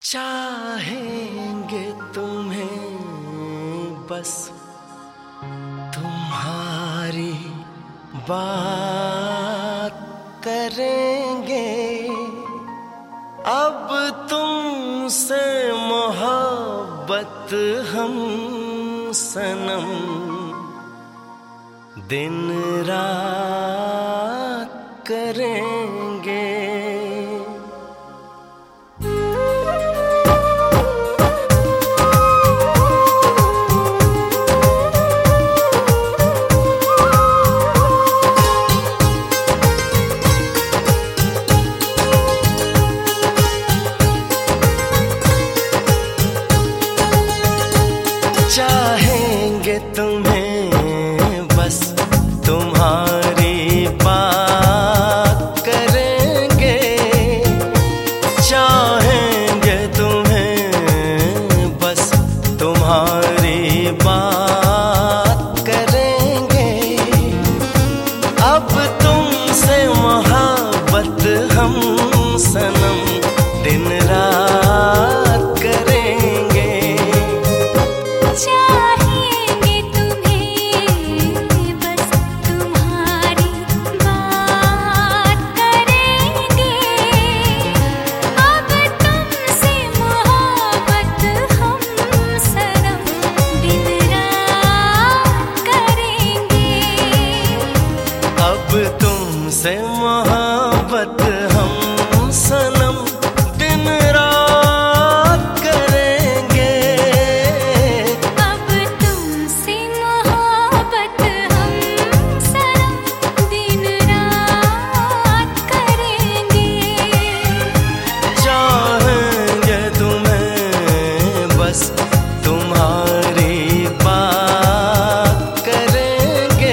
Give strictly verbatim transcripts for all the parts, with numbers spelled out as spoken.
चाहेंगे तुम्हें बस तुम्हारी बात करेंगे। अब तुमसे मोहब्बत हम सनम दिन रात करेंगे। चाहेंगे तुम्हें बस तुम्हारी बात करेंगे। चाहेंगे तुम्हें बस तुम्हारी बात करेंगे। अब तुमसे मोहब्बत हम सनम दिन रात करेंगे। चाहेंगे तुम्हें बस तुम्हारी बात करेंगे। अब तुमसे मोहब्बत हम सनम दिन रात करेंगे। अब तुमसे मोहब्बत हम सनम दिन रात करेंगे। अब तुमसे मोहब्बत हम सनम दिन रात करेंगे। चाहेंगे तुम्हें बस तुम्हारी बात करेंगे।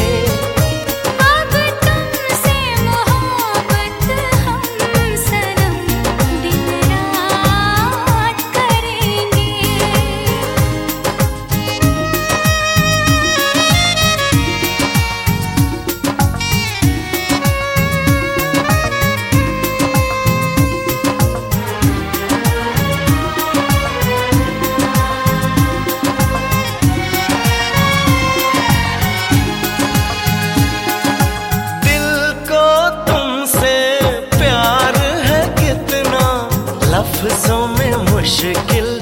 अब तुमसे मोहब्बत हम सनम दिन रात करेंगे। दिल को तुमसे प्यार है कितना लफ्जों में मुश्किल